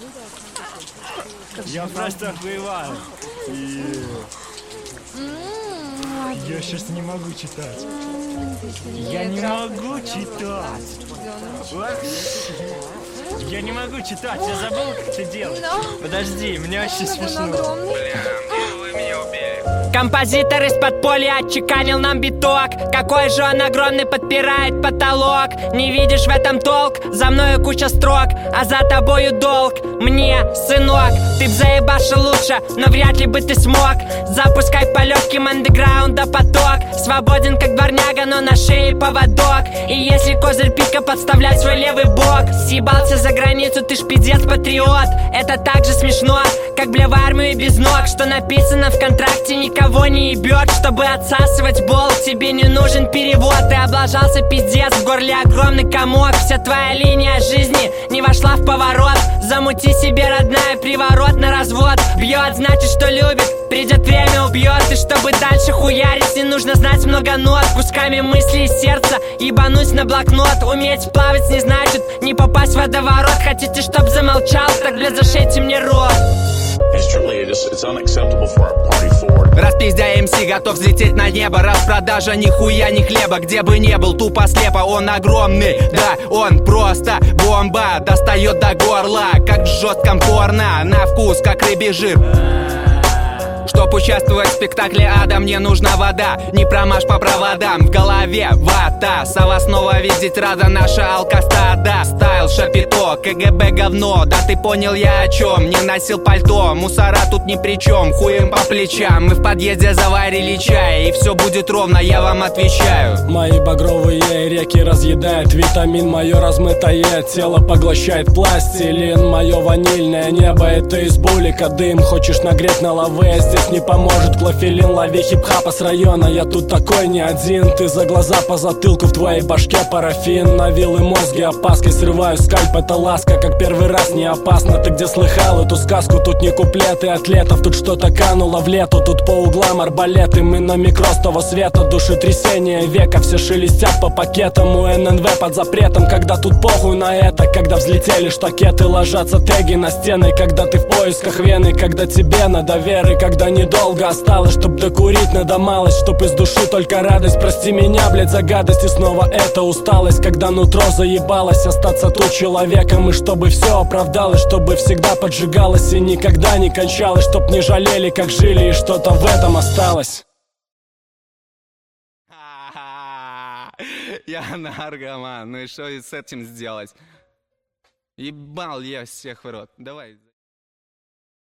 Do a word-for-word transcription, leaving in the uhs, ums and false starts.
Я просто охуеваю. Я сейчас не могу читать. Я не могу читать. Я не могу читать. Я забыл, как это делать. Подожди, мне очень смешно. Композитор из подполья отчеканил нам биток. Какой же он огромный, подпирает потолок. Не видишь в этом толк? За мною куча строк, а за тобою долг. Мне, сынок, ты б заебашил лучше, но вряд ли бы ты смог. Запускай по легким андеграунда поток. Свободен как дворняга, но на шее поводок. И если козырь пика, подставлять свой левый бок. Съебался за границу, ты ж пиздец патриот. Это так же смешно, как бля в армию без ног. Что написано в контракте, никого не ебет. Чтобы отсасывать болт, тебе не нужен перевод. Ты облажался, пиздец, в горле огромный комок. Вся твоя линия жизни не вошла в поворот. Замути себе, родная, приворот на развод. Бьет, значит, что любит, придет время, убьет. И чтобы дальше хуярить, не нужно знать много нот. Кусками мысли и сердца ебануть на блокнот. Уметь плавать не значит не попасть в водоворот. Хотите, чтоб замолчал, так, бля, зашейте мне рот. Распиздя МС, готов взлететь на небо. Распродажа нихуя не хлеба. Где бы не был, тупо слепо. Он огромный, да, он просто бомба. Достает до горла, как в жестком порно. На вкус, как рыбий жир. Чтоб участвовать в спектакле ада, мне нужна вода. Не промажь по проводам, в голове вата. Сова снова видеть рада, наша алкостада. Стайл шапито, КГБ говно. Да ты понял я о чем, не носил пальто. Мусора тут ни при чем, хуем по плечам. Мы в подъезде заварили чай, и все будет ровно, я вам отвечаю. Мои багровые реки разъедает витамин, мое размытое тело поглощает пластилин. Мое ванильное небо, это из булика дым. Хочешь нагреть на лаве, здесь не поможет клофелин. Лови хип-хапа с района, я тут такой не один. Ты за глаза по затылку, в твоей башке парафин. На вилы мозги опаской срываю скальп, это ласка, как первый раз не опасно. Ты где слыхал эту сказку? Тут не куплеты атлетов, тут что-то кануло в лету. Тут по углам арбалеты, мы на микро с того света. Душетрясение века, все шелестят по пакетам. У эн эн вэ под запретом, когда тут похуй на это. Когда взлетели штакеты, ложатся теги на стены. Когда ты в поисках вены, когда тебе надо веры. Когда недолго осталось, чтоб докурить надо малость. Чтоб из души только радость. Прости меня, блядь, за гадость. И снова это усталость, когда нутро заебалось остаться тут человеком. И чтобы все оправдалось, чтобы всегда поджигалось и никогда не кончалось. Чтоб не жалели, как жили, и что-то в этом осталось. Я наркоман, ну и что с этим сделать? Ебал я всех в рот, давай.